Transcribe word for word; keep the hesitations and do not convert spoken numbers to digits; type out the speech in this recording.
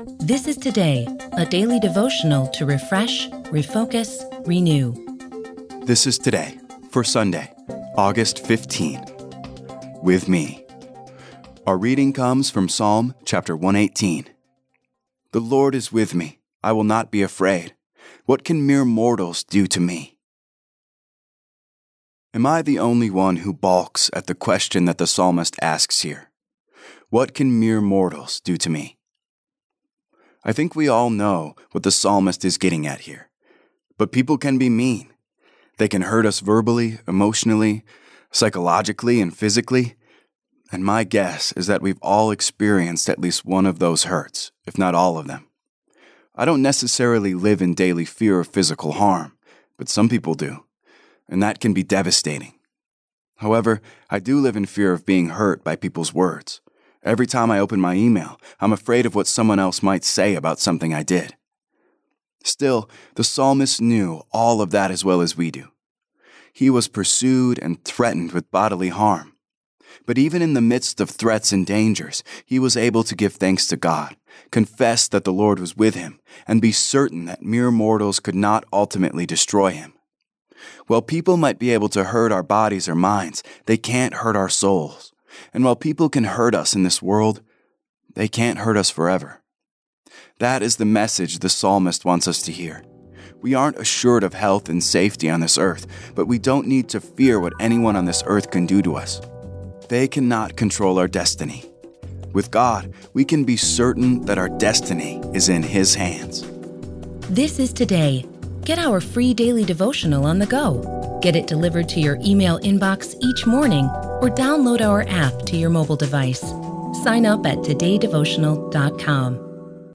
This is Today, a daily devotional to refresh, refocus, renew. This is Today for Sunday, August fifteenth. With me. Our reading comes from Psalm chapter one eighteen. The Lord is with me. I will not be afraid. What can mere mortals do to me? Am I the only one who balks at the question that the psalmist asks here? What can mere mortals do to me? I think we all know what the psalmist is getting at here. But people can be mean. They can hurt us verbally, emotionally, psychologically, and physically. And my guess is that we've all experienced at least one of those hurts, if not all of them. I don't necessarily live in daily fear of physical harm, but some people do, and that can be devastating. However, I do live in fear of being hurt by people's words. Every time I open my email, I'm afraid of what someone else might say about something I did. Still, the psalmist knew all of that as well as we do. He was pursued and threatened with bodily harm. But even in the midst of threats and dangers, he was able to give thanks to God, confess that the Lord was with him, and be certain that mere mortals could not ultimately destroy him. While people might be able to hurt our bodies or minds, they can't hurt our souls. And while people can hurt us in this world, they can't hurt us forever. That is the message the psalmist wants us to hear. We aren't assured of health and safety on this earth, but we don't need to fear what anyone on this earth can do to us. They cannot control our destiny. With God, we can be certain that our destiny is in His hands. This is Today. Get our free daily devotional on the go. Get it delivered to your email inbox each morning or download our app to your mobile device. Sign up at today devotional dot com.